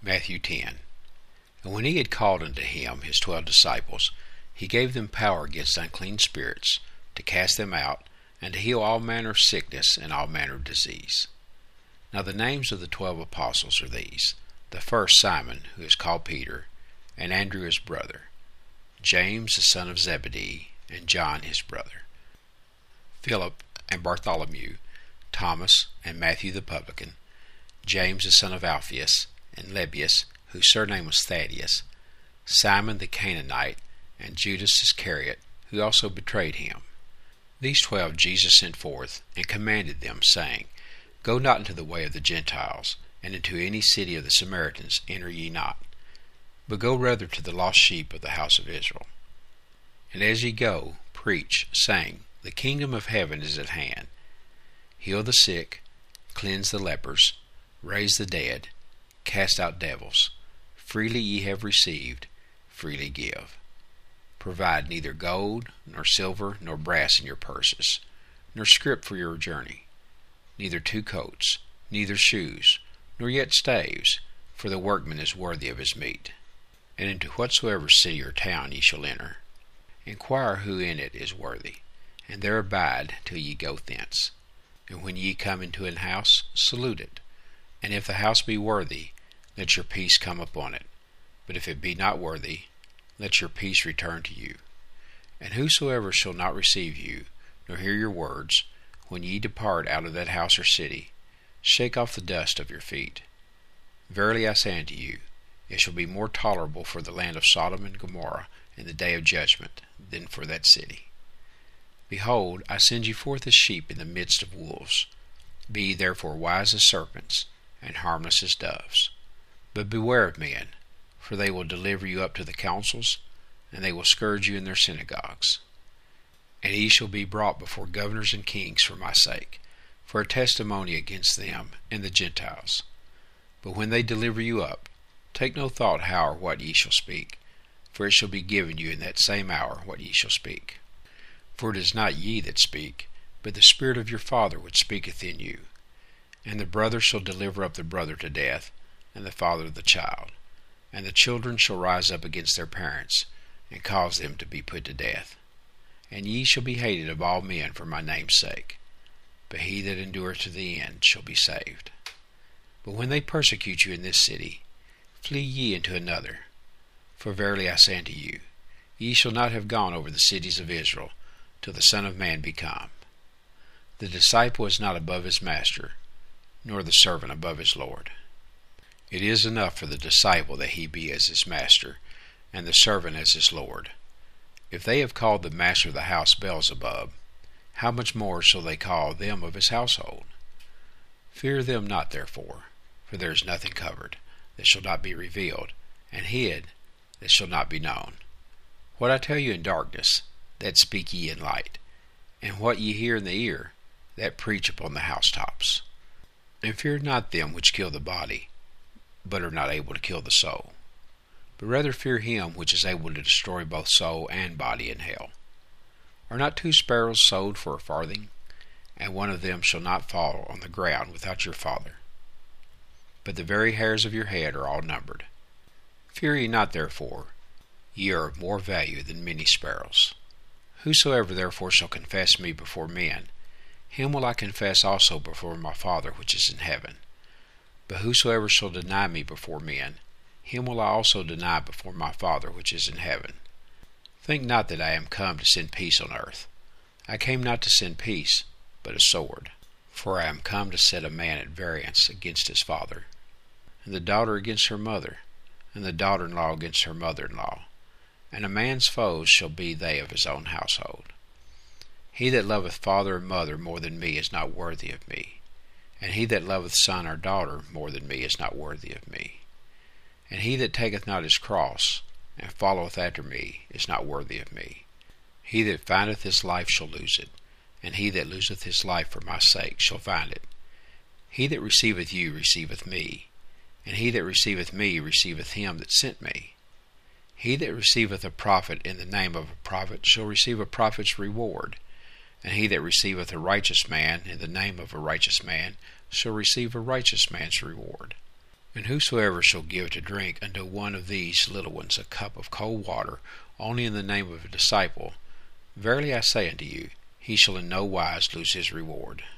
Matthew 10. And when he had called unto him his 12 disciples, he gave them power against unclean spirits, to cast them out, and to heal all manner of sickness and all manner of disease. Now the names of the 12 apostles are these: the first Simon, who is called Peter, and Andrew his brother, James the son of Zebedee, and John his brother, Philip and Bartholomew, Thomas and Matthew the publican, James the son of Alphaeus, and Lebbaeus, whose surname was Thaddeus, Simon the Canaanite, and Judas Iscariot, who also betrayed him. These 12 Jesus sent forth, and commanded them, saying, Go not into the way of the Gentiles, and into any city of the Samaritans enter ye not, but go rather to the lost sheep of the house of Israel. And as ye go, preach, saying, The kingdom of heaven is at hand. Heal the sick, cleanse the lepers, raise the dead, cast out devils. Freely ye have received, freely give. Provide neither gold, nor silver, nor brass in your purses, nor scrip for your journey, neither 2 coats, neither shoes, nor yet staves, for the workman is worthy of his meat. And into whatsoever city or town ye shall enter, inquire who in it is worthy, and there abide till ye go thence. And when ye come into an house, salute it. And if the house be worthy, let your peace come upon it. But if it be not worthy, let your peace return to you. And whosoever shall not receive you, nor hear your words, when ye depart out of that house or city, shake off the dust of your feet. Verily I say unto you, it shall be more tolerable for the land of Sodom and Gomorrah in the day of judgment than for that city. Behold, I send you forth as sheep in the midst of wolves. Be ye therefore wise as serpents, and harmless as doves. But beware of men, for they will deliver you up to the councils, and they will scourge you in their synagogues. And ye shall be brought before governors and kings for my sake, for a testimony against them and the Gentiles. But when they deliver you up, take no thought how or what ye shall speak, for it shall be given you in that same hour what ye shall speak. For it is not ye that speak, but the Spirit of your Father which speaketh in you. And the brother shall deliver up the brother to death, and the father the child. And the children shall rise up against their parents, and cause them to be put to death. And ye shall be hated of all men for my name's sake. But he that endureth to the end shall be saved. But when they persecute you in this city, flee ye into another. For verily I say unto you, ye shall not have gone over the cities of Israel, till the Son of Man be come. The disciple is not above his master, nor the servant above his Lord. It is enough for the disciple that he be as his master, and the servant as his Lord. If they have called the master of the house Beelzebub, how much more shall they call them of his household? Fear them not therefore, for there is nothing covered, that shall not be revealed, and hid, that shall not be known. What I tell you in darkness, that speak ye in light, and what ye hear in the ear, that preach upon the housetops. And fear not them which kill the body, but are not able to kill the soul, but rather fear him which is able to destroy both soul and body in hell. Are not 2 sparrows sold for a farthing, and one of them shall not fall on the ground without your Father? But the very hairs of your head are all numbered. Fear ye not therefore, ye are of more value than many sparrows. Whosoever therefore shall confess me before men, him will I confess also before my Father which is in heaven. But whosoever shall deny me before men, him will I also deny before my Father which is in heaven. Think not that I am come to send peace on earth. I came not to send peace, but a sword. For I am come to set a man at variance against his father, and the daughter against her mother, and the daughter-in-law against her mother-in-law. And a man's foes shall be they of his own household. He that loveth father or mother more than me is not worthy of me, and he that loveth son or daughter more than me is not worthy of me. And he that taketh not his cross, and followeth after me, is not worthy of me. He that findeth his life shall lose it, and he that loseth his life for my sake shall find it. He that receiveth you receiveth me, and he that receiveth me receiveth him that sent me. He that receiveth a prophet in the name of a prophet shall receive a prophet's reward, and he that receiveth a righteous man in the name of a righteous man shall receive a righteous man's reward. And whosoever shall give to drink unto one of these little ones a cup of cold water, only in the name of a disciple, verily I say unto you, he shall in no wise lose his reward.